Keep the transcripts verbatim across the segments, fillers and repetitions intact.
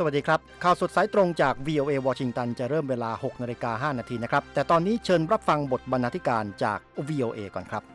วัสดีครับข่าวสดสายตรงจาก วี โอ เอ วอชิงตันจะเริ่มเวลา หกนาฬิกาห้านาทีนะครับแต่ตอนนี้เชิญรับฟังบทบรรณาธิการจาก วี โอ เอ ก่อนครับ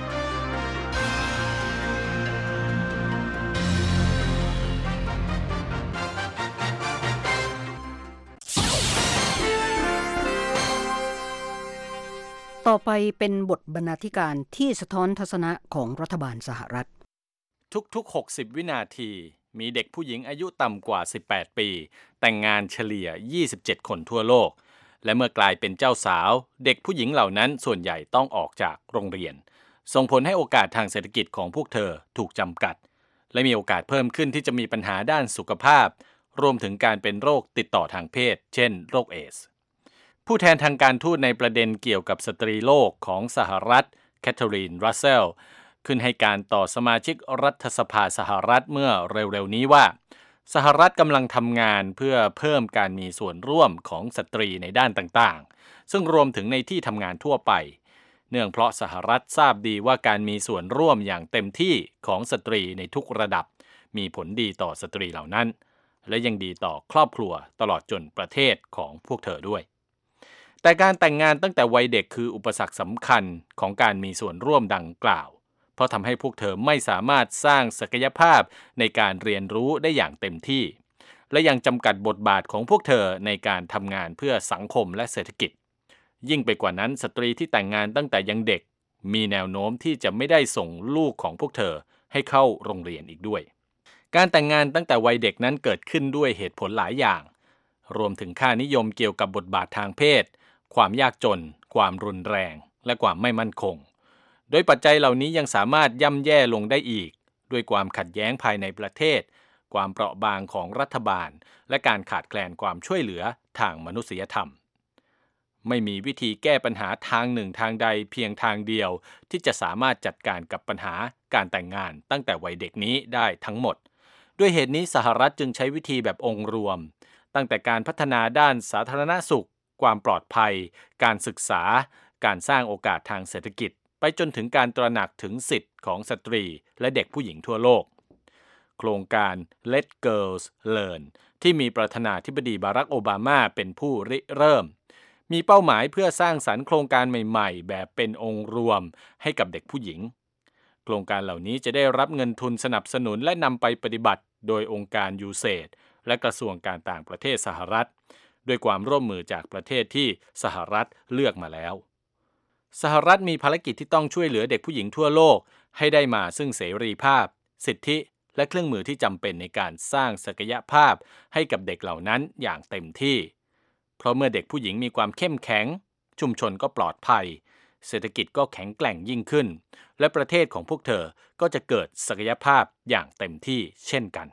ต่อไปเป็นบทบรรณาธิการที่สะท้อนทัศนะของรัฐบาลสหรัฐทุกๆหกสิบวินาทีมีเด็กผู้หญิงอายุต่ำกว่าสิบแปดปีแต่งงานเฉลี่ยยี่สิบเจ็ดคนทั่วโลกและเมื่อกลายเป็นเจ้าสาวเด็กผู้หญิงเหล่านั้นส่วนใหญ่ต้องออกจากโรงเรียนส่งผลให้โอกาสทางเศรษฐกิจของพวกเธอถูกจำกัดและมีโอกาสเพิ่มขึ้นที่จะมีปัญหาด้านสุขภาพรวมถึงการเป็นโรคติดต่อทางเพศเช่นโรคเอดส์ผู้แทนทางการทูตในประเด็นเกี่ยวกับสตรีโลกของสหรัฐแคทเธอรีน รัสเซลขึ้นให้การต่อสมาชิกรัฐสภาสหรัฐเมื่อเร็วๆนี้ว่าสหรัฐกำลังทำงานเพื่อเพิ่มการมีส่วนร่วมของสตรีในด้านต่างๆซึ่งรวมถึงในที่ทำงานทั่วไปเนื่องเพราะสหรัฐทราบดีว่าการมีส่วนร่วมอย่างเต็มที่ของสตรีในทุกระดับมีผลดีต่อสตรีเหล่านั้นและยังดีต่อครอบครัวตลอดจนประเทศของพวกเธอด้วยแต่การแต่งงานตั้งแต่วัยเด็กคืออุปสรรคสำคัญของการมีส่วนร่วมดังกล่าวเพราะทำให้พวกเธอไม่สามารถสร้างศักยภาพในการเรียนรู้ได้อย่างเต็มที่และยังจำกัดบทบาทของพวกเธอในการทำงานเพื่อสังคมและเศรษฐกิจยิ่งไปกว่านั้นสตรีที่แต่งงานตั้งแต่ยังเด็กมีแนวโน้มที่จะไม่ได้ส่งลูกของพวกเธอให้เข้าโรงเรียนอีกด้วยการแต่งงานตั้งแต่วัยเด็กนั้นเกิดขึ้นด้วยเหตุผลหลายอย่างรวมถึงค่านิยมเกี่ยวกับบทบาททางเพศความยากจนความรุนแรงและความไม่มั่นคงโดยปัจจัยเหล่านี้ยังสามารถย่ำแย่ลงได้อีกด้วยความขัดแย้งภายในประเทศความเปราะบางของรัฐบาลและการขาดแคลนความช่วยเหลือทางมนุษยธรรมไม่มีวิธีแก้ปัญหาทางหนึ่งทางใดเพียงทางเดียวที่จะสามารถจัดการกับปัญหาการแต่งงานตั้งแต่วัยเด็กนี้ได้ทั้งหมดด้วยเหตุนี้สหรัฐจึงใช้วิธีแบบองค์รวมตั้งแต่การพัฒนาด้านสาธารณสุขความปลอดภัยการศึกษาการสร้างโอกาสทางเศรษฐกิจไปจนถึงการตระหนักถึงสิทธิ์ของสตรีและเด็กผู้หญิงทั่วโลกโครงการ Let Girls Learn ที่มีประธานาธิบดีบารักโอบามาเป็นผู้ริเริ่มมีเป้าหมายเพื่อสร้างสรรค์โครงการใหม่ๆแบบเป็นองค์รวมให้กับเด็กผู้หญิงโครงการเหล่านี้จะได้รับเงินทุนสนับสนุนและนำไปปฏิบัติโดยองค์การ ยู เอส เอ ดี และกระทรวงการต่างประเทศสหรัฐด้วยความร่วมมือจากประเทศที่สหรัฐเลือกมาแล้วสหรัฐมีภารกิจที่ต้องช่วยเหลือเด็กผู้หญิงทั่วโลกให้ได้มาซึ่งเสรีภาพสิทธิและเครื่องมือที่จำเป็นในการสร้างศักยภาพให้กับเด็กเหล่านั้นอย่างเต็มที่เพราะเมื่อเด็กผู้หญิงมีความเข้มแข็งชุมชนก็ปลอดภัยเศรษฐกิจก็แข็งแกร่งยิ่งขึ้นและประเทศของพวกเธอก็จะเกิดศักยภาพอย่างเต็มที่เช่นกัน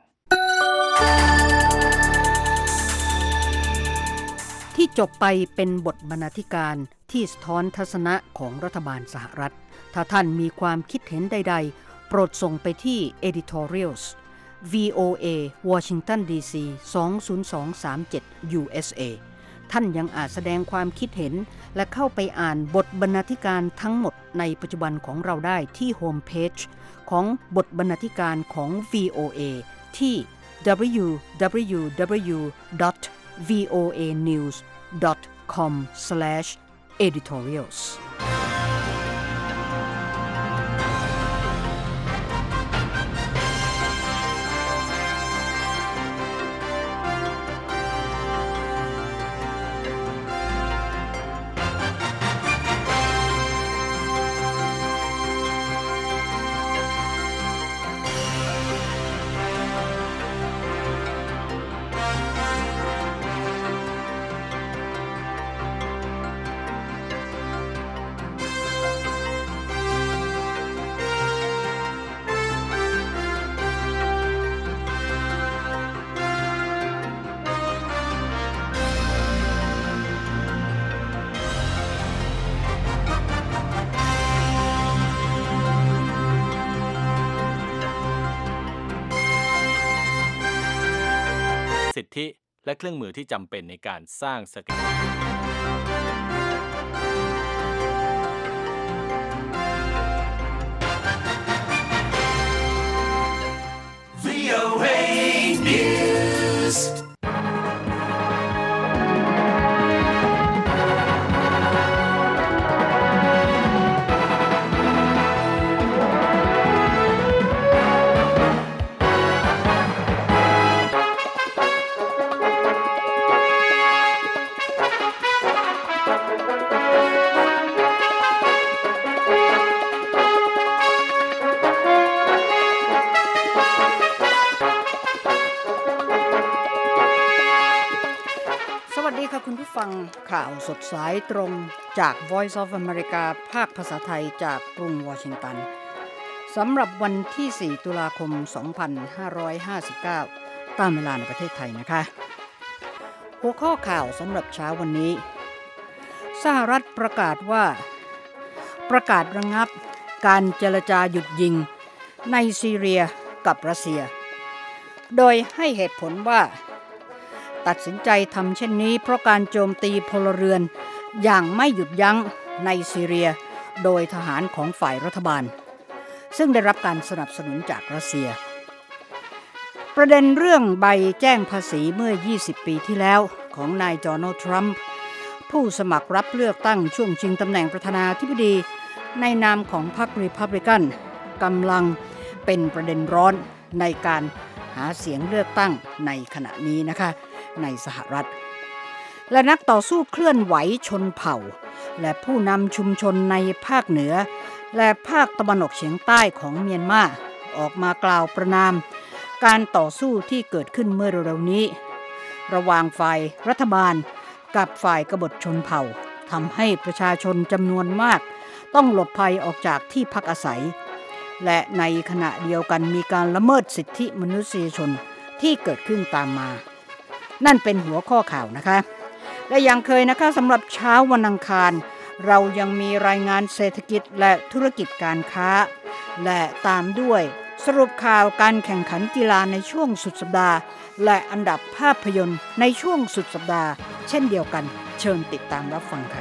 ที่จบไปเป็นบทบรรณาธิการที่สะท้อนทัศนะของรัฐบาลสหรัฐถ้าท่านมีความคิดเห็นใดๆโปรดส่งไปที่ editorials วี โอ เอ Washington ดี ซี สอง ศูนย์ สอง สาม เจ็ด ยู เอส เอ ท่านยังอาจแสดงความคิดเห็นและเข้าไปอ่านบทบรรณาธิการทั้งหมดในปัจจุบันของเราได้ที่โฮมเพจของบทบรรณาธิการของ วี โอ เอ ที่ ดับเบิลยู ดับเบิลยู ดับเบิลยู ดอท วี โอ เอ นิวส์ ดอท คอม สแลช เอดิทอเรียลส์สิทธิและเครื่องมือที่จำเป็นในการสร้างศักยภาพ วี โอ เอ News ฟังข่าวสดสายตรงจาก Voice of America ภาคภาษาไทยจากกรุงวอชิงตันสำหรับวันที่สี่ตุลาคมสองพันห้าร้อยห้าสิบเก้าตามเวลาในประเทศไทยนะคะหัวข้อข่าวสำหรับเช้าวันนี้สหรัฐประกาศว่าประกาศระงับการเจรจาหยุดยิงในซีเรียกับรัสเซียโดยให้เหตุผลว่าตัดสินใจทำเช่นนี้เพราะการโจมตีพลเรือนอย่างไม่หยุดยั้งในซีเรียโดยทหารของฝ่ายรัฐบาลซึ่งได้รับการสนับสนุนจากรัสเซียประเด็นเรื่องใบแจ้งภาษีเมื่อยี่สิบปีที่แล้วของนายโดนัลด์ทรัมป์ผู้สมัครรับเลือกตั้งช่วงชิงตำแหน่งประธานาธิบดีในนามของพรรครีพับลิกันกำลังเป็นประเด็นร้อนในการหาเสียงเลือกตั้งในขณะนี้นะคะในสหรัฐและนักต่อสู้เคลื่อนไหวชนเผ่าและผู้นำชุมชนในภาคเหนือและภาคตะวันออกเฉียงใต้ของเมียนมาออกมากล่าวประณามการต่อสู้ที่เกิดขึ้นเมื่อเร็วๆนี้ระหว่างฝ่ายรัฐบาลกับฝ่ายกบฏชนเผ่าทำให้ประชาชนจำนวนมากต้องหลบภัยออกจากที่พักอาศัยและในขณะเดียวกันมีการละเมิดสิทธิมนุษยชนที่เกิดขึ้นตามมานั่นเป็นหัวข้อข่าวนะคะและอย่างเคยนะคะสำหรับเช้าวันอังคารเรายังมีรายงานเศรษฐกิจและธุรกิจการค้าและตามด้วยสรุปข่าวการแข่งขันกีฬาในช่วงสุดสัปดาห์และอันดับภาพยนตร์ในช่วงสุดสัปดาห์เช่นเดียวกันเชิญติดตามรับฟังค่ะ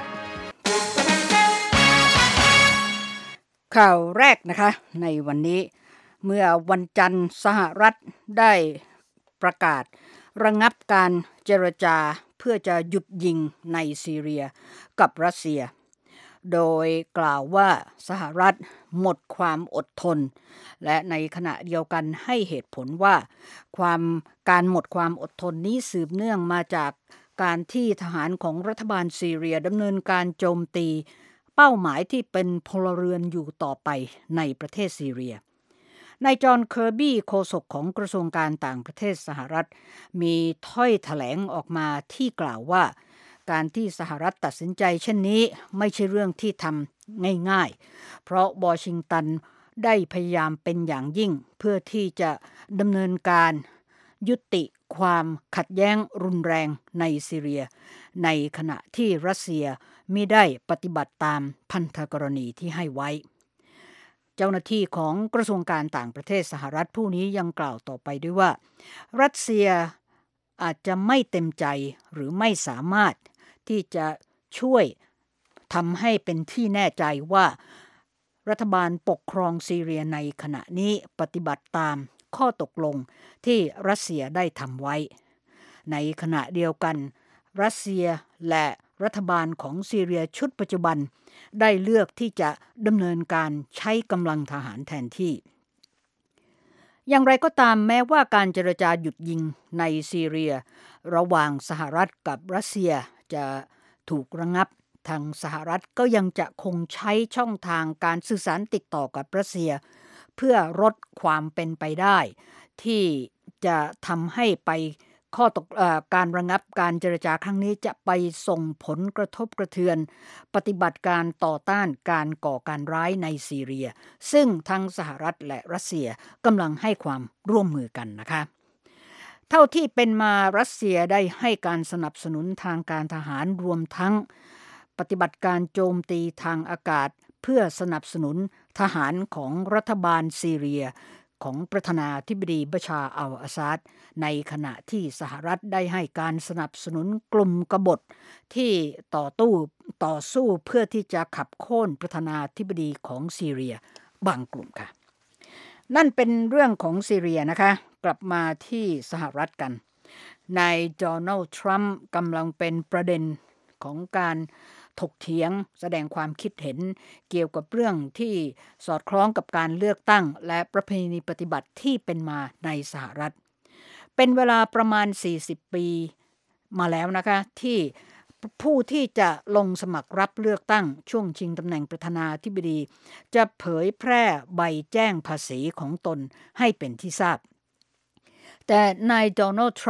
ข่าวแรกนะคะในวันนี้เมื่อวันจันทร์สหรัฐได้ประกาศระงับการเจรจาเพื่อจะหยุดยิงในซีเรียกับรัสเซียโดยกล่าวว่าสหรัฐหมดความอดทนและในขณะเดียวกันให้เหตุผลว่าความการหมดความอดทนนี้สืบเนื่องมาจากการที่ทหารของรัฐบาลซีเรียดำเนินการโจมตีเป้าหมายที่เป็นพลเรือนอยู่ต่อไปในประเทศซีเรียนายจอห์น เคอร์บี้โฆษกของกระทรวงการต่างประเทศสหรัฐมีถ้อยแถลงออกมาที่กล่าวว่าการที่สหรัฐตัดสินใจเช่นนี้ไม่ใช่เรื่องที่ทำง่ายๆเพราะวอชิงตันได้พยายามเป็นอย่างยิ่งเพื่อที่จะดำเนินการยุติความขัดแย้งรุนแรงในซีเรียในขณะที่รัสเซียมิได้ปฏิบัติตามพันธกรณีที่ให้ไว้เจ้าหน้าที่ของกระทรวงการต่างประเทศสหรัฐผู้นี้ยังกล่าวต่อไปด้วยว่ารัสเซียอาจจะไม่เต็มใจหรือไม่สามารถที่จะช่วยทำให้เป็นที่แน่ใจว่ารัฐบาลปกครองซีเรียในขณะนี้ปฏิบัติตามข้อตกลงที่รัสเซียได้ทำไว้ในขณะเดียวกันรัสเซียและรัฐบาลของซีเรียชุดปัจจุบันได้เลือกที่จะดำเนินการใช้กำลังทหารแทนที่อย่างไรก็ตามแม้ว่าการเจรจาหยุดยิงในซีเรียระหว่างสหรัฐกับรัสเซียจะถูกระงับทางสหรัฐก็ยังจะคงใช้ช่องทางการสื่อสารติดต่อกับรัสเซียเพื่อลดความเป็นไปได้ที่จะทำให้ไปข้อตกเอ่อการระงับการเจรจาครั้งนี้จะไปส่งผลกระทบกระเทือนปฏิบัติการต่อต้านการก่อการร้ายในซีเรียซึ่งทั้งสหรัฐและรัสเซียกำลังให้ความร่วมมือกันนะคะเท่าที่เป็นมารัสเซียได้ให้การสนับสนุนทางการทหารรวมทั้งปฏิบัติการโจมตีทางอากาศเพื่อสนับสนุนทหารของรัฐบาลซีเรียของประธานาธิบดีบัชาร์ อัล อาซาดในขณะที่สหรัฐได้ให้การสนับสนุนกลุ่มกบฏที่ต่อตู้ต่อสู้เพื่อที่จะขับโค่นประธานาธิบดีของซีเรียบางกลุ่มค่ะนั่นเป็นเรื่องของซีเรียนะคะกลับมาที่สหรัฐกันนายโดนัลด์ทรัมป์กำลังเป็นประเด็นของการถกเถียงแสดงความคิดเห็นเกี่ยวกับเรื่องที่สอดคล้องกับการเลือกตั้งและประเพณีปฏิบัติที่เป็นมาในสหรัฐเป็นเวลาประมาณสี่สิบปีมาแล้วนะคะที่ผู้ที่จะลงสมัครรับเลือกตั้งช่วงชิงตำแหน่งประธานาธิบดีจะเผยแพร่ใบแจ้งภาษีของตนให้เป็นที่ทราบแต่นายโดนัลด์ทรัมป์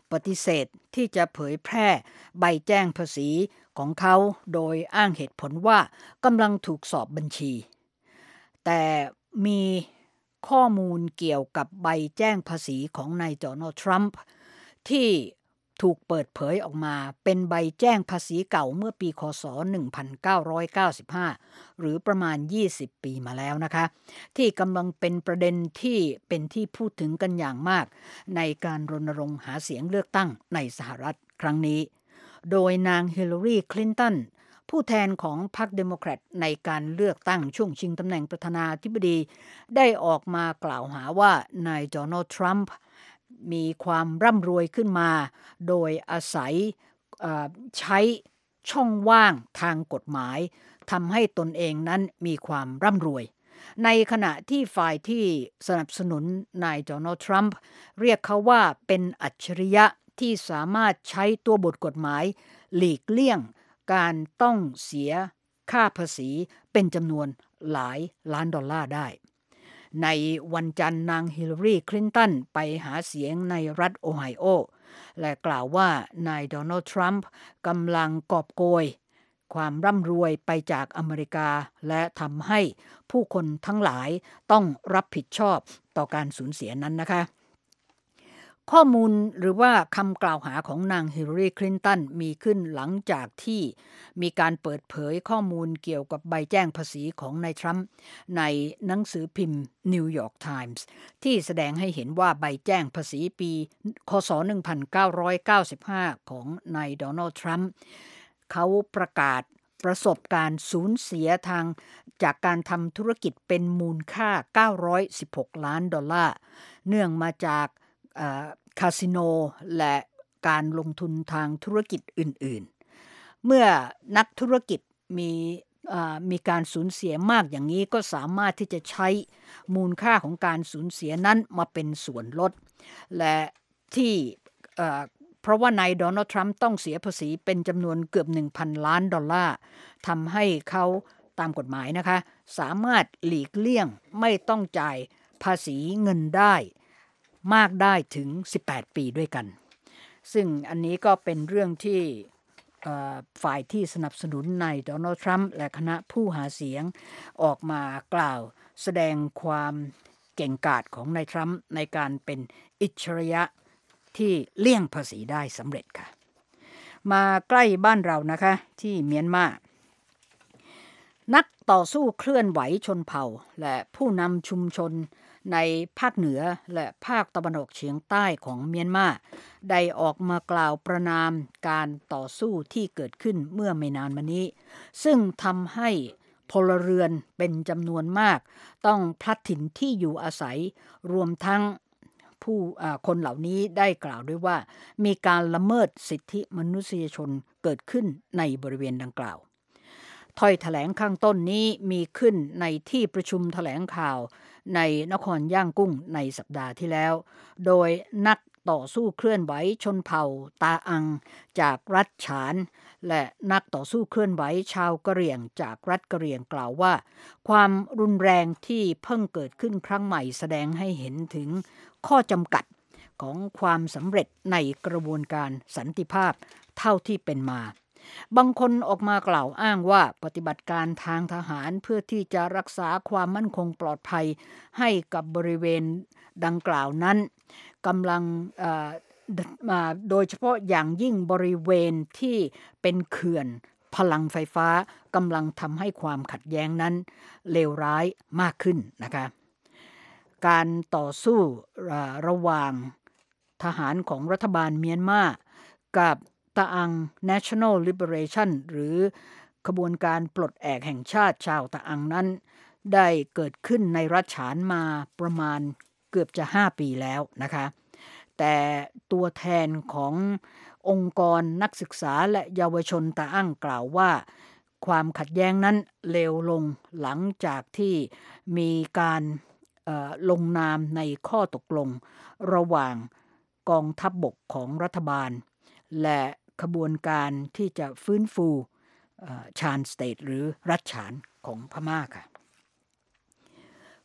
ปฏิเสธที่จะเผยแพร่ใบแจ้งภาษีของเขาโดยอ้างเหตุผลว่ากำลังถูกสอบบัญชีแต่มีข้อมูลเกี่ยวกับใบแจ้งภาษีของนายโดนัลด์ทรัมป์ที่ถูกเปิดเผยออกมาเป็นใบแจ้งภาษีเก่าเมื่อปีค.ศ. หนึ่งพันเก้าร้อยเก้าสิบห้าหรือประมาณยี่สิบปีมาแล้วนะคะที่กำลังเป็นประเด็นที่เป็นที่พูดถึงกันอย่างมากในการรณรงค์หาเสียงเลือกตั้งในสหรัฐครั้งนี้โดยนางฮิลลารีคลินตันผู้แทนของพรรคเดโมแครตในการเลือกตั้งช่วงชิงตำแหน่งประธานาธิบดีได้ออกมากล่าวหาว่านายโดนัลด์ทรัมป์มีความร่ำรวยขึ้นมาโดยอาศัยใช้ช่องว่างทางกฎหมายทำให้ตนเองนั้นมีความร่ำรวยในขณะที่ฝ่ายที่สนับสนุนนายโดนัลด์ทรัมป์เรียกเขาว่าเป็นอัจฉริยะที่สามารถใช้ตัวบทกฎหมายหลีกเลี่ยงการต้องเสียค่าภาษีเป็นจำนวนหลายล้านดอลลาร์ได้ในวันจันทร์นางฮิลลารีคลินตันไปหาเสียงในรัฐโอไฮโอและกล่าวว่านายโดนัลด์ทรัมป์กำลังกอบโกยความร่ำรวยไปจากอเมริกาและทำให้ผู้คนทั้งหลายต้องรับผิดชอบต่อการสูญเสียนั้นนะคะข้อมูลหรือว่าคำกล่าวหาของนางฮิลลารีคลินตันมีขึ้นหลังจากที่มีการเปิดเผยข้อมูลเกี่ยวกับใบแจ้งภาษีของนายทรัมป์ในหนังสือพิมพ์ New York Times ที่แสดงให้เห็นว่าใบแจ้งภาษีปีค.ศ. หนึ่งพันเก้าร้อยเก้าสิบห้าของนายโดนัลด์ทรัมป์เขาประกาศประสบการสูญเสียทางจากการทำธุรกิจเป็นมูลค่าเก้าร้อยสิบหกล้านดอลลาร์เนื่องมาจากคาสิโนและการลงทุนทางธุรกิจอื่นๆเมื่อนักธุรกิจมีมีการสูญเสียมากอย่างนี้ก็สามารถที่จะใช้มูลค่าของการสูญเสียนั้นมาเป็นส่วนลดและที่เพราะว่านายโดนัลด์ทรัมป์ต้องเสียภาษีเป็นจำนวนเกือบ หนึ่งพัน ล้านดอลลาร์ทำให้เขาตามกฎหมายนะคะสามารถหลีกเลี่ยงไม่ต้องจ่ายภาษีเงินได้มากได้ถึงสิบแปดปีด้วยกันซึ่งอันนี้ก็เป็นเรื่องที่ฝ่ายที่สนับสนุนนายโดนัลด์ทรัมป์และคณะผู้หาเสียงออกมากล่าวแสดงความเก่งกาจของนายทรัมป์ในการเป็นอิจฉริยะที่เลี่ยงภาษีได้สำเร็จค่ะมาใกล้บ้านเรานะคะที่เมียนมานักต่อสู้เคลื่อนไหวชนเผ่าและผู้นำชุมชนในภาคเหนือและภาคตะวันออกเฉียงใต้ของเมียนมาได้ออกมากล่าวประณามการต่อสู้ที่เกิดขึ้นเมื่อไม่นานมานี้ซึ่งทำให้พลเรือนเป็นจำนวนมากต้องพลัดถิ่นที่อยู่อาศัยรวมทั้งผู้คนเหล่านี้ได้กล่าวด้วยว่ามีการละเมิดสิทธิมนุษยชนเกิดขึ้นในบริเวณดังกล่าวถ้อยแถลงข้างต้นนี้มีขึ้นในที่ประชุมแถลงข่าวในนครย่างกุ้งในสัปดาห์ที่แล้วโดยนักต่อสู้เคลื่อนไหวชนเผ่าตาอังจากรัฐฉานและนักต่อสู้เคลื่อนไหวชาวกะเหรี่ยงจากรัฐกะเหรี่ยงกล่าวว่าความรุนแรงที่เพิ่งเกิดขึ้นครั้งใหม่แสดงให้เห็นถึงข้อจำกัดของความสำเร็จในกระบวนการสันติภาพเท่าที่เป็นมาบางคนออกมากล่าวอ้างว่าปฏิบัติการทางทหารเพื่อที่จะรักษาความมั่นคงปลอดภัยให้กับบริเวณดังกล่าวนั้นกำลังโดยเฉพาะอย่างยิ่งบริเวณที่เป็นเขื่อนพลังไฟฟ้ากำลังทำให้ความขัดแย้งนั้นเลวร้ายมากขึ้นนะคะการต่อสู้ระหว่างทหารของรัฐบาลเมียนมากับตาอัง National Liberation หรือขบวนการปลดแอกแห่งชาติชาวตาอังนั้นได้เกิดขึ้นในรัฐฉานมาประมาณเกือบจะห้าปีแล้วนะคะแต่ตัวแทนขององค์กรนักศึกษาและเยาวชนตาอังกล่าวว่าความขัดแย้งนั้นเลวลงหลังจากที่มีการลงนามในข้อตกลงระหว่างกองทัพบกของรัฐบาลและขบวนการที่จะฟื้นฟูชานสเตทหรือรัฐฉานของพม่าค่ะ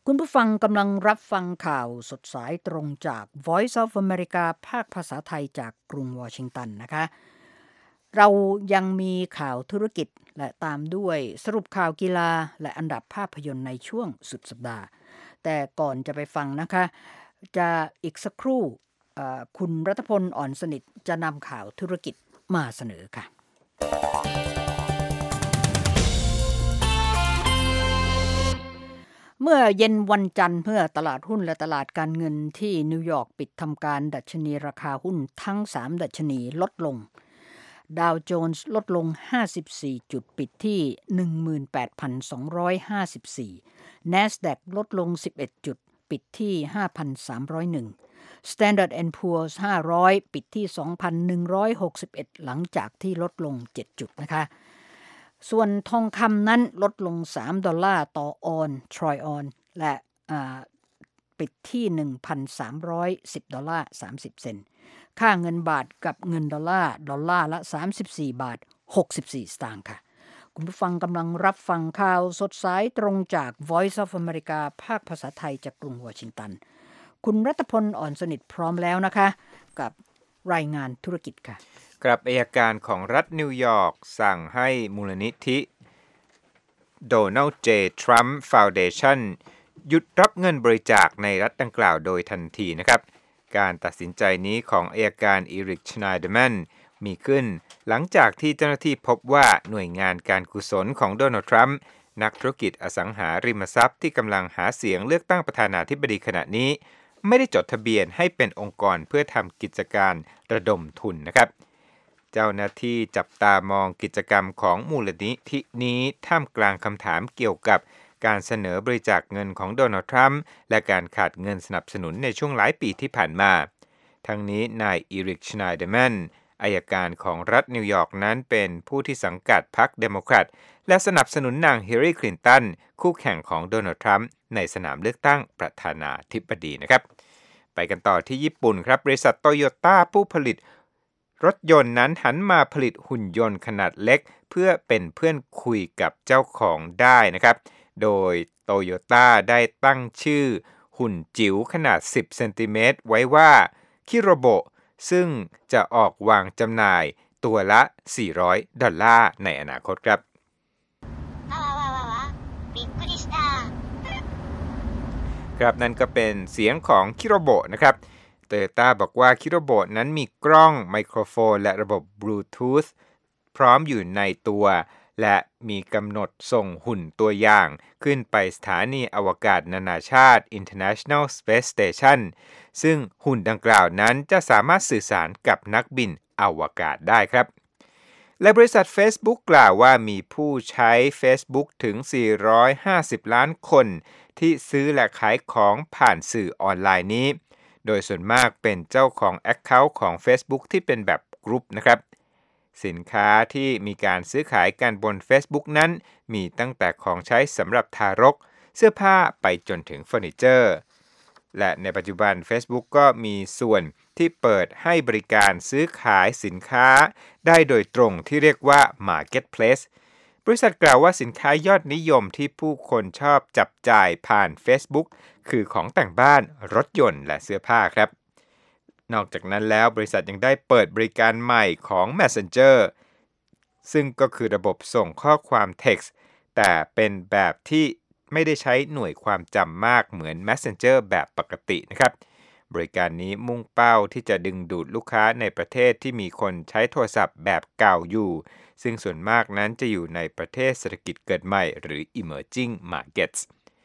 คุณผู้ฟังกำลังรับฟังข่าวสดสายตรงจาก Voice of America ภาคภาษาไทยจากกรุงวอชิงตันนะคะเรายังมีข่าวธุรกิจและตามด้วยสรุปข่าวกีฬาและอันดับภาพยนตร์ในช่วงสุดสัปดาห์แต่ก่อนจะไปฟังนะคะจะอีกสักครู่คุณรัฐพลอ่อนสนิทจะนำข่าวธุรกิจมาเสนอค่ะเมื่อเย็นวันจันทร์เมื่อตลาดหุ้นและตลาดการเงินที่นิวยอร์กปิดทำการดัชนีราคาหุ้นทั้งสามดัชนีลดลงดาวโจนส์ลดลงห้าสิบสี่จุดปิดที่ หนึ่งหมื่นแปดพันสองร้อยห้าสิบสี่ NASDAQ ลดลงสิบเอ็ดจุดปิดที่ ห้าพันสามร้อยเอ็ด Standard แอนด์ Poor's ห้าร้อยปิดที่ สองพันหนึ่งร้อยหกสิบเอ็ด หลังจากที่ลดลงเจ็ดจุดนะคะส่วนทองคำนั้นลดลงสามดอลลาร์ต่อออนซ์ทรอยออนซ์และปิดที่ หนึ่งพันสามร้อยสิบดอลลาร์สามสิบเซนต์ค่าเงินบาทกับเงินดอลลาร์ดอลลาร์ละสามสิบสี่บาทหกสิบสี่สตางค์ค่ะคุณผู้ฟังกำลังรับฟังข่าวสดสายตรงจาก Voice of America ภาคภาษาไทยจากกรุงวอชิงตันคุณรัฐพลอ่อนสนิทพร้อมแล้วนะคะกับรายงานธุรกิจค่ะกลับอัยการของรัฐนิวยอร์กสั่งให้มูลนิธิ Donald J. Trump Foundation หยุดรับเงินบริจาคในรัฐดังกล่าวโดยทันทีนะครับการตัดสินใจนี้ของอัยการอีริก ชไนเดอร์แมนมีขึ้นหลังจากที่เจ้าหน้าที่พบว่าหน่วยงานการกุศลของโดนัลด์ทรัมป์นักธุรกิจอสังหาริมทรัพย์ที่กำลังหาเสียงเลือกตั้งประธานาธิบดีขณะนี้ไม่ได้จดทะเบียนให้เป็นองค์กรเพื่อทำกิจการระดมทุนนะครับเจ้าหน้าที่จับตามองกิจกรรมของมูลนิธินี้ท่ามกลางคำถามเกี่ยวกับการเสนอบริจาคเงินของโดนัลด์ทรัมป์และการขาดเงินสนับสนุนในช่วงหลายปีที่ผ่านมาทั้งนี้นายอีริก ชไนเดอร์แมนอัยการของรัฐนิวยอร์กนั้นเป็นผู้ที่สังกัดพรรคเดโมแครตและสนับสนุนนางฮิลลารีคลินตันคู่แข่งของโดนัลด์ทรัมป์ในสนามเลือกตั้งประธานาธิบดีนะครับไปกันต่อที่ญี่ปุ่นครับบริษัทโตโยต้าผู้ผลิตรถยนต์นั้นหันมาผลิตหุ่นยนต์ขนาดเล็กเพื่อเป็นเพื่อนคุยกับเจ้าของได้นะครับโดยโตโยต้าได้ตั้งชื่อหุ่นจิ๋วขนาดสิบเซนติเมตรไว้ว่าคิโรโบะซึ่งจะออกวางจำหน่ายตัวละสี่ร้อยดอลลาร์ในอนาคตครับครับนั่นก็เป็นเสียงของคิโรโบะนะครับโตโยต้าบอกว่าคิโรโบะนั้นมีกล้องไมโครโฟนและระบบบลูทูธพร้อมอยู่ในตัวและมีกำหนดส่งหุ่นตัวอย่างขึ้นไปสถานีอวกาศนานาชาติ International Space Station ซึ่งหุ่นดังกล่าวนั้นจะสามารถสื่อสารกับนักบินอวกาศได้ครับและบริษัท Facebook กล่าวว่ามีผู้ใช้ Facebook ถึงสี่ร้อยห้าสิบล้านคนที่ซื้อและขายของผ่านสื่อออนไลน์นี้โดยส่วนมากเป็นเจ้าของ Account ของ Facebook ที่เป็นแบบกรุ๊ปนะครับสินค้าที่มีการซื้อขายกันบน Facebook นั้นมีตั้งแต่ของใช้สำหรับทารกเสื้อผ้าไปจนถึงเฟอร์นิเจอร์และในปัจจุบัน Facebook ก็มีส่วนที่เปิดให้บริการซื้อขายสินค้าได้โดยตรงที่เรียกว่า Marketplace บริษัทกล่าวว่าสินค้ายอดนิยมที่ผู้คนชอบจับจ่ายผ่าน Facebook คือของแต่งบ้านรถยนต์และเสื้อผ้าครับนอกจากนั้นแล้วบริษัทยังได้เปิดบริการใหม่ของ Messenger ซึ่งก็คือระบบส่งข้อความ text แต่เป็นแบบที่ไม่ได้ใช้หน่วยความจำมากเหมือน Messenger แบบปกตินะครับบริการนี้มุ่งเป้าที่จะดึงดูดลูกค้าในประเทศที่มีคนใช้โทรศัพท์แบบเก่าอยู่ซึ่งส่วนมากนั้นจะอยู่ในประเทศเศรษฐกิจเกิดใหม่หรือ emerging markets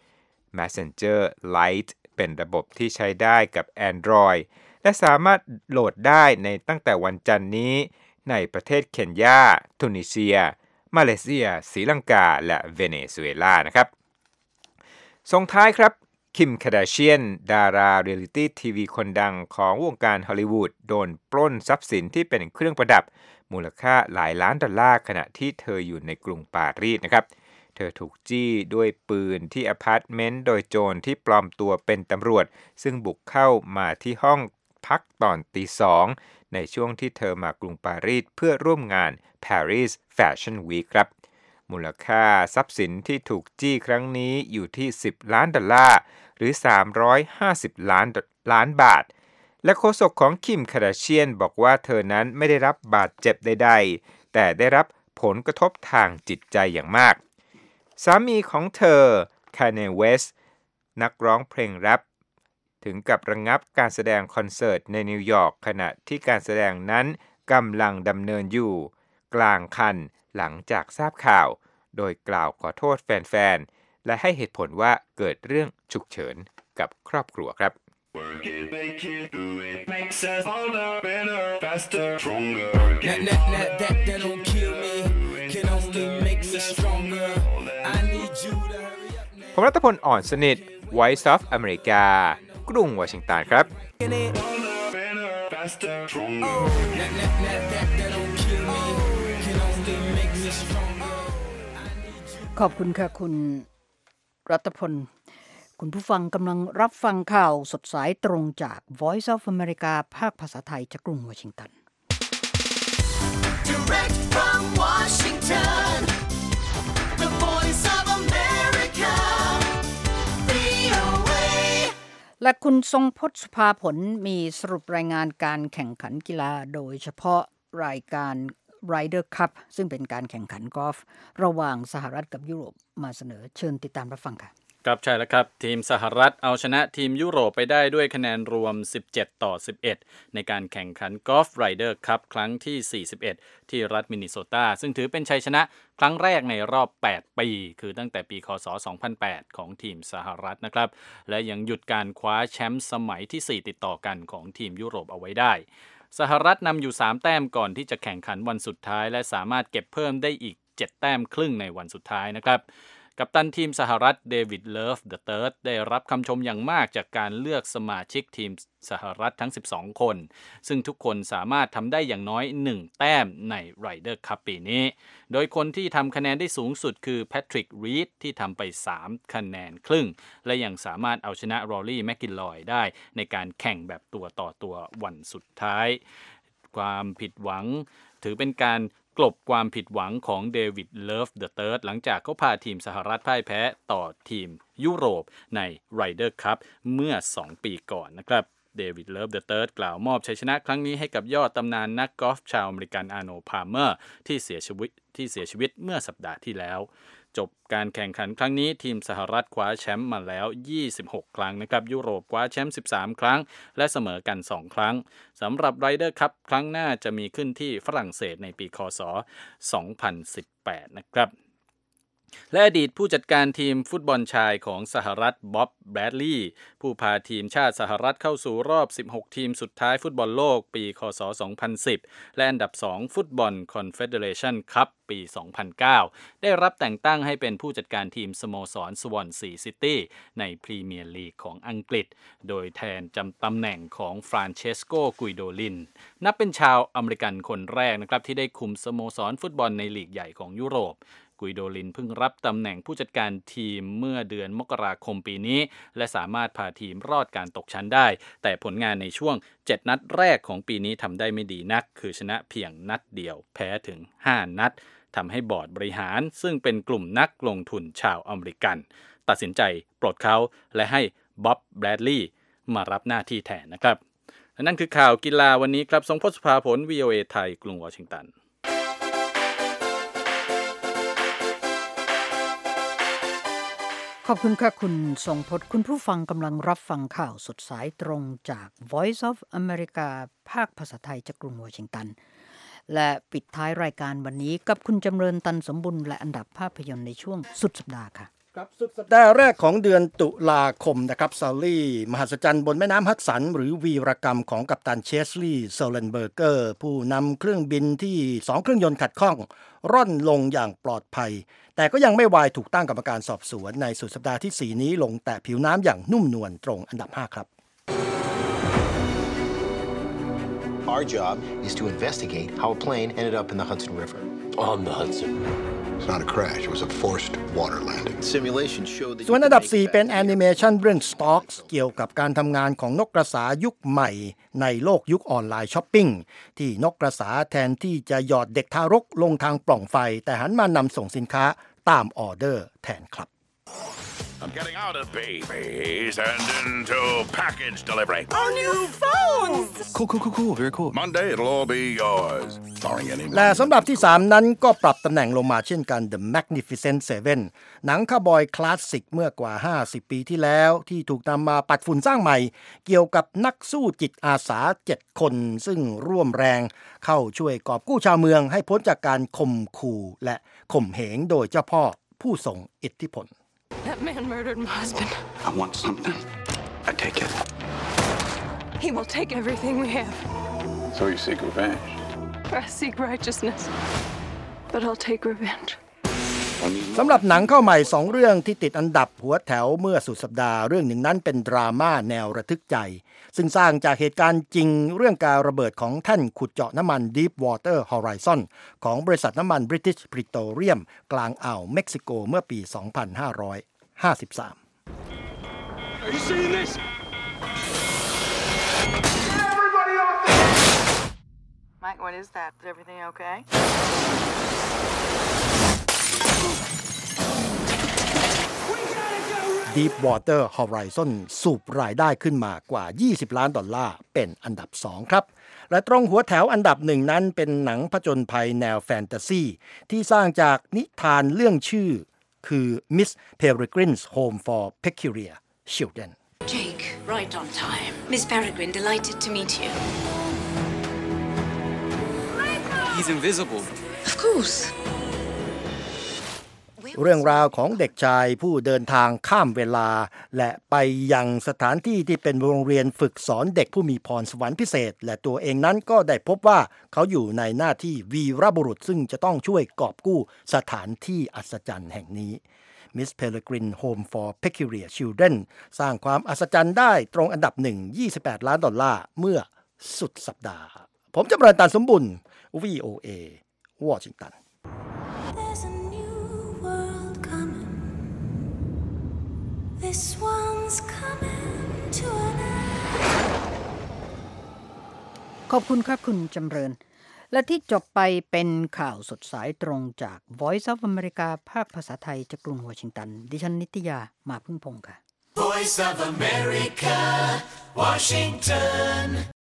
Messenger Lite เป็นระบบที่ใช้ได้กับ Android และสามารถโหลดได้ในตั้งแต่วันจันทร์นี้ในประเทศเคนยาตุนิเซียมาเลเซียศรีลังกาและเวเนซุเอลานะครับส่งท้ายครับคิม คาร์ดาเชียนดาราเรียลิตี้ทีวีคนดังของวงการฮอลลีวูดโดนปล้นทรัพย์สินที่เป็นเครื่องประดับมูลค่าหลายล้านดอลลาร์ขณะที่เธออยู่ในกรุงปารีสนะครับเธอถูกจี้ด้วยปืนที่อพาร์ตเมนต์โดยโจรที่ปลอมตัวเป็นตำรวจซึ่งบุกเข้ามาที่ห้องพักตอนตีสองในช่วงที่เธอมากรุงปารีสเพื่อร่วมงาน Paris Fashion Week ครับมูลค่าทรัพย์สินที่ถูกจี้ครั้งนี้อยู่ที่สิบล้านดอลลาร์หรือสามร้อยห้าสิบล้านล้านบาทและโฆษกของคิมคาร์ดาเชียนบอกว่าเธอนั้นไม่ได้รับบาดเจ็บใดๆแต่ได้รับผลกระทบทางจิตใจอย่างมากสามีของเธอคาเน เวสต์นักร้องเพลงแรปถึงกับระงับการแสดงคอนเสิร์ตในนิวยอร์กขณะที่การแสดงนั้นกำลังดำเนินอยู่กลางคันหลังจากทราบข่าวโดยกล่าวขอโทษแฟนๆและให้เหตุผลว่าเกิดเรื่องฉุกเฉินกับครอบครัวครับ Work it, make it, do it, makes us harder, better, faster, stronger. That, that, that, that, that don't kill me, can only make me stronger. I need you to hurry up now. ผมรัตพลอ่อนสนิท Voice of America กรุงวอชิงตันครับ Better, faster, stronger. That, that, that, that, that don't kill me, can only make me stronger. ขอบคุณค่ะคุณรัตพลคุณผู้ฟังกำลังรับฟังข่าวสดสายตรงจาก Voice of America ภาคภาษาไทยจากกรุงวอชิงตัน Direct from Washington, the Voice of America, วี โอ เอและคุณทรงพจน์สุภาผลมีสรุปรายงานการแข่งขันกีฬาโดยเฉพาะรายการ Ryder Cup ซึ่งเป็นการแข่งขันกอล์ฟระหว่างสหรัฐกับยุโรปมาเสนอเชิญติดตามรับฟังค่ะครับใช่แล้วครับทีมสหรัฐเอาชนะทีมยุโรปไปได้ด้วยคะแนนรวมสิบเจ็ดต่อสิบเอ็ดในการแข่งขันกอล์ฟไรเดอร์คัพครั้งที่สี่สิบเอ็ดที่รัฐมินนิโซตาซึ่งถือเป็นชัยชนะครั้งแรกในรอบแปดปีคือตั้งแต่ปีคศสองพันแปดของทีมสหรัฐนะครับและยังหยุดการคว้าแชมป์สมัยที่สี่ติดต่อกันของทีมยุโรปเอาไว้ได้สหรัฐนำอยู่สามแต้มก่อนที่จะแข่งขันวันสุดท้ายและสามารถเก็บเพิ่มได้อีกเจ็ดแต้มครึ่งในวันสุดท้ายนะครับกัปตันทีมสหรัฐเดวิดเลิฟ เดอะ เทิร์ด ได้รับคำชมอย่างมากจากการเลือกสมาชิกทีมสหรัฐทั้งสิบสองคนซึ่งทุกคนสามารถทำได้อย่างน้อยหนึ่งแต้มใน Ryder Cup ปีนี้โดยคนที่ทำคะแนนได้สูงสุดคือแพทริก รีดที่ทำไปสามคะแนนครึ่งและยังสามารถเอาชนะรอรี่แมคกิลลอยได้ในการแข่งแบบตัวต่อตัววันสุดท้ายความผิดหวังถือเป็นการกลบความผิดหวังของเดวิดเลิฟ เดอะ เทิร์ด หลังจากเขาพาทีมสหรัฐพ่ายแพ้ต่อทีมยุโรปใน Ryder Cup เมื่อสองปีก่อนนะครับเดวิดเลิฟ เดอะ เทิร์ด กล่าวมอบชัยชนะครั้งนี้ให้กับยอดตำนานนักกอล์ฟชาวอเมริกันอาร์โน พาล์เมอร์ที่เสียชีวิตที่เสียชีวิตเมื่อสัปดาห์ที่แล้วจบการแข่งขันครั้งนี้ทีมสหรัฐคว้าแชมป์มาแล้วยี่สิบหกครั้งนะครับยุโรปคว้าแชมป์สิบสามครั้งและเสมอกันสองครั้งสำหรับ Ryder Cup ครั้งหน้าจะมีขึ้นที่ฝรั่งเศสในปีคศสองพันสิบแปดนะครับและอดีตผู้จัดการทีมฟุตบอลชายของสหรัฐบ๊อบ แบรดลีย์ผู้พาทีมชาติสหรัฐเข้าสู่รอบสิบหกทีมสุดท้ายฟุตบอลโลกปีคศสองพันสิบและอันดับสองฟุตบอลคอนเฟเดเรชั่นคัพปีสองพันเก้าได้รับแต่งตั้งให้เป็นผู้จัดการทีมสโมสรสวอนซีซิตี้ในพรีเมียร์ลีกของอังกฤษโดยแทนจำตำแหน่งของฟรานเชสโก กุยโดลินนับเป็นชาวอเมริกันคนแรกนะครับที่ได้คุมสโมสรฟุตบอลในลีกใหญ่ของยุโรปกุยโดลินเพิ่งรับตำแหน่งผู้จัดการทีมเมื่อเดือนมกราคมปีนี้และสามารถพาทีมรอดการตกชั้นได้แต่ผลงานในช่วงเจ็ดนัดแรกของปีนี้ทำได้ไม่ดีนักคือชนะเพียงนัดเดียวแพ้ถึงห้านัดทำให้บอร์ดบริหารซึ่งเป็นกลุ่มนักลงทุนชาวอเมริกันตัดสินใจปลดเขาและให้บ๊อบ แบรดลีย์มารับหน้าที่แทนนะครับและนั่นคือข่าวกีฬาวันนี้ครับทรงพจน์สุภาผล วี โอ เอ ไทยกรุงวอชิงตันขอบคุณค่ะคุณทรงพจน์คุณผู้ฟังกำลังรับฟังข่าวสดสายตรงจาก Voice of America ภาคภาษาไทยจากกรุงวอชิงตันและปิดท้ายรายการวันนี้กับคุณจำเริญตันสมบุญและอันดับภาพยนตร์ในช่วงสุดสัปดาห์ค่ะครับสุดสัปดาห์แรกของเดือนตุลาคมนะครับซาลี่มหัศจรรย์บนแม่น้ำฮัดสันหรือวีรกรรมของกัปตันเชสลีย์ โซเลนเบอร์เกอร์ผู้นำเครื่องบินที่สองเครื่องยนต์ขัดข้องร่อนลงอย่างปลอดภัยแต่ก็ยังไม่วายถูกตั้งกรรมการสอบสวนในสุดสัปดาห์ที่สี่นี้ลงแต่ผิวน้ำอย่างนุ่มนวลตรงอันดับห้าครับ Our job is to investigate how a plane ended up in the Hudson River. On the Hudson. It's not a crash. It was a forced water landing. Simulation showed that ส่วนอันดับสี่เป็นแอนิเมชันเรื่อง Stalks เกี่ยวกับการทำงานของนกกระสายุคใหม่ในโลกยุคออนไลน์ช้อปปิ้งที่นกกระสาแทนที่จะหยอดเด็กทารกลงทางปล่องไฟแต่หันมานำส่งสินค้าตามออเดอร์แทนครับ I'm getting out of babies and into package delivery. Our new phones! Cool, cool, cool, cool. Very cool. Monday, it'll all be yours. Barring any และสำหรับที่สามนั้นก็ปรับตำแหน่งลงมาเช่นกัน The Magnificent Seven หนังคาวบอยคลาสสิกเมื่อกว่าห้าสิบปีที่แล้วที่ถูกนำมาปัดฝุ่นสร้างใหม่เกี่ยวกับนักสู้จิตอาสาเจ็ดคนซึ่งร่วมแรงเข้าช่วยกอบกู้ชาวเมืองให้พ้นจากการข่มขู่และข่มเหงโดยเจ้าพ่อผู้ทรงอิทธิพล That man murdered my husband. I want something. I take it. He will take everything we have. So you seek revenge. I seek righteousness. But I'll take revenge. สำหรับหนังเข้าใหม่สองเรื่องที่ติดอันดับหัวแถวเมื่อสุดสัปดาห์เรื่องหนึ่งนั้นเป็นดราม่าแนวระทึกใจซึ่งสร้างจากเหตุการณ์จริงเรื่องการระเบิดของแท่นขุดเจาะน้ำมัน Deepwater Horizon ของบริษัทน้ำมัน British Petroleum กลางอ่าวเม็กซิโกเมื่อปี สองพันห้าร้อยห้าสิบสาม Are you seeing this? Mike, what is that? Is everything okay? Deepwater Horizon สูบรายได้ขึ้นมากว่ายี่สิบล้านดอลลาร์เป็นอันดับสองครับและตรงหัวแถวอันดับหนึ่งนั้นเป็นหนังผจญภัยแนวแฟนตาซีที่สร้างจากนิทานเรื่องชื่อคือ Miss Peregrine's Home for Peculiar Children Jake, right on time. Miss Peregrine, delighted to meet you. He's invisible. Of course. เรื่องราวของเด็กชายผู้เดินทางข้ามเวลาและไปยังสถานที่ที่เป็นโรงเรียนฝึกสอนเด็กผู้มีพรสวรรค์พิเศษและตัวเองนั้นก็ได้พบว่าเขาอยู่ในหน้าที่วีรบุรุษซึ่งจะต้องช่วยกอบกู้สถานที่อัศจรรย์แห่งนี้ Miss Peregrine Home for Peculiar Children สร้างความอัศจรรย์ได้ตรงอันดับหนึ่ง ยี่สิบแปดล้านดอลลาร์เมื่อสุดสัปดาห์ผมจำเริญ ตานสมบุญ วี โอ เอ วอชิงตัน There's a new world coming. This one's coming to an end. ขอบคุณครับคุณจำเริญและที่จบไปเป็นข่าวสดสายตรงจาก Voice of America ภาคภาษาไทยจากกรุงวอชิงตันดิฉันนิตยามาพึ่งพงษ์ค่ะ Voice of America, Washington.